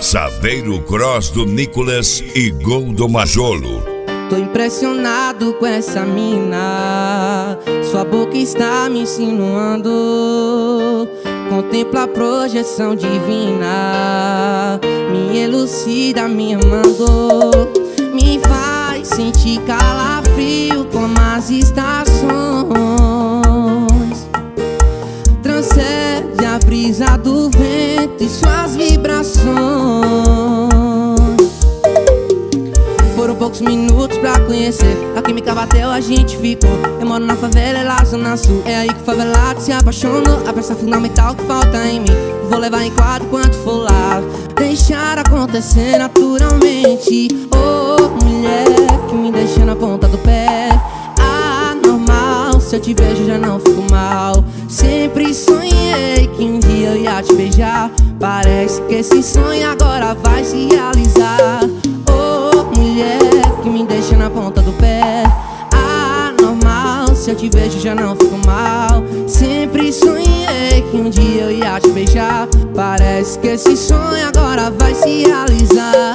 Saveiro Cross do Nicolas e Gol do Majolo. Tô impressionado com essa mina, sua boca está me insinuando. Contempla a projeção divina, me elucida, me amando. Me faz sentir calafrio como as estações. Transcende a brisa do vento e suas vibrações. Foram poucos minutos pra conhecer, a química bateu, a gente ficou. Eu moro na favela, é lá zona sul. É aí que o favelado se apaixonou. A peça fundamental que falta em mim, vou levar em quadro quanto for lá. Deixar acontecer naturalmente. Oh, mulher que me deixa na ponta do pé. Anormal, se eu te vejo já não fico mal. Sempre sonhei que um dia eu ia te beijar. Parece que esse sonho agora vai se realizar. Mulher que me deixa na ponta do pé. Anormal, se eu te vejo já não fico mal. Sempre sonhei que um dia eu ia te beijar. Parece que esse sonho agora vai se realizar.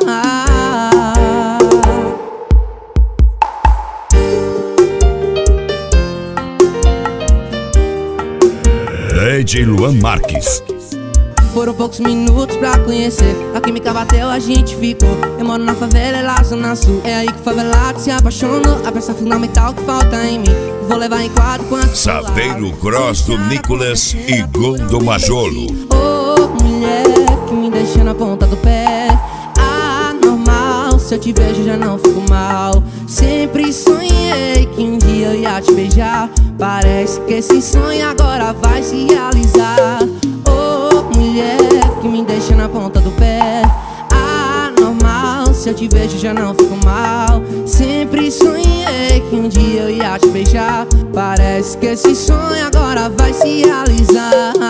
DJ Luan Marques. Foram poucos minutos pra conhecer, a química bateu, a gente ficou. Eu moro na favela, é lá zona sul. É aí que o favelado se apaixonou. A peça fundamental que falta em mim, vou levar em quadro quanto Saveiro Cross do Nicolas e Gol do Majolo. Oh, mulher que me deixa na ponta do pé. Anormal, se eu te vejo já não fico mal. Sempre sonhei que um dia eu ia te beijar. Parece que esse sonho agora vai se realizar. Mulher que me deixa na ponta do pé. Anormal, se eu te vejo já não fico mal. Sempre sonhei que um dia eu ia te beijar. Parece que esse sonho agora vai se realizar.